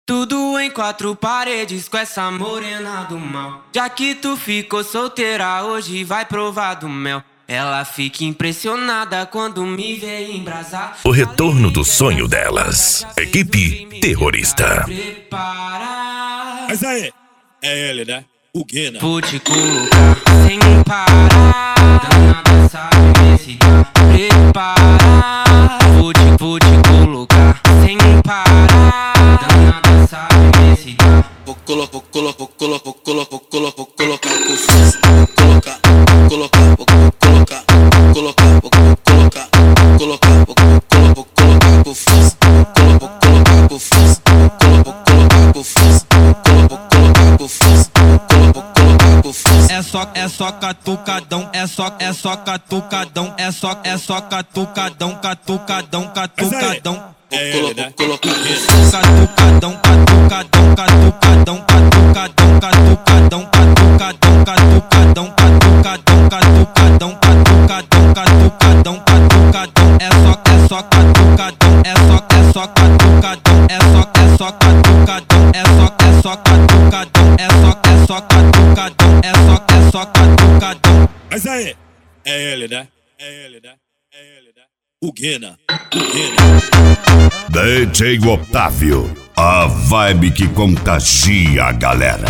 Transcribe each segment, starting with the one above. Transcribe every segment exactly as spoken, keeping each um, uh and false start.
Tudo em quatro paredes com essa morena do mal. Já que tu ficou solteira, hoje vai provar do mel. Ela fica impressionada quando me vê embrasar. O retorno do sonho delas. Equipe Terrorista. Mas aí, é ele, né? O Guina. Vou te colocar sem parar. Danada sabe ver se tá preparar. Vou te, vou te colocar sem parar. Danada sabe ver se tá. Vou colocar, vou colocar, vou colocar, vou colocar, vou colocar, vou colocar com força. Colocar, colocar, vou colocar, colocar, vou colocar, colocar, vou colocar, vou colocar com força. Colocar, vou colocar com força. Colocar, vou colocar com força. Colocar, vou colocar com força. Colocar, vou colocar com força. É só, é só catucadão, é só, é só catucadão, é só, é só catucadão, catucadão, catucadão. É ele, né? Colocar Catucadão, catucadão, catucadão, catucadão, catucadão, catucadão, catucadão, catucadão, catucadão, catucadão, catucadão, catucadão. É só, é só catucadão, é só, é só catucadão, é só, é só catucadão, é só, é só catucadão, é só, é só catucadão, é só, é só catucadão. Mas aí, é ele, né? É ele, né? É ele, né? O Guina. O Guina. D J Otávio, a vibe que contagia a galera.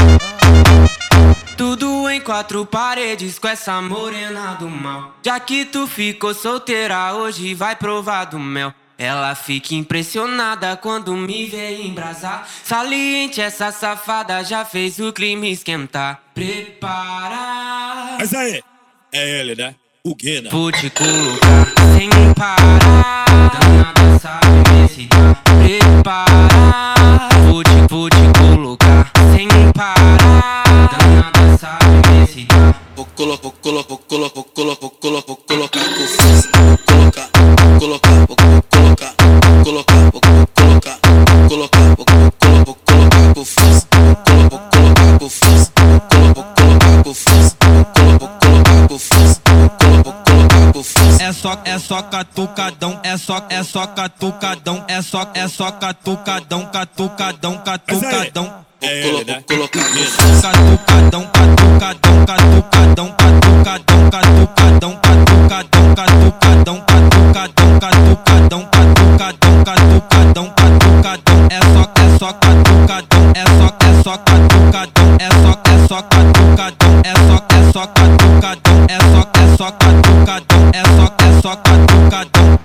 Tudo em quatro paredes com essa morena do mal. Já que tu ficou solteira, hoje vai provar do mel. Ela fica impressionada quando me vê embrasar. Saliente, essa safada já fez o clima esquentar. Prepara. Mas aí, é ele, né? O Guina. Vou te colocar sem parar. Danada sabe ver se tá preparar. Vou te, vou te colocar sem parar. Danada sabe ver se tá. Vou colocar, vou colocar, vou colocar, vou colocar, vou colocar, vou colocar com força. Colocar, colocar, vou colocar, colocar, vou colocar, colocar, vou colocar, vou colocar com força. Colocar, vou colocar com força. Colocar, vou colocar com força. Colocar, vou colocar com força. Colocar, vou colocar com força. É só, é só catucadão, é só, é só catucadão, é só, é só catucadão, catucadão, catucadão. É ele, né? Colocar Catucadão, catucadão, catucadão, catucadão, catucadão, catucadão, catucadão, catucadão, catucadão, catucadão, catucadão, catucadão. É só, é só catucadão, é só, é só catucadão, é só, é só catucadão, é só, é só catucadão, é só, é só catucadão, é só, é só catucadão.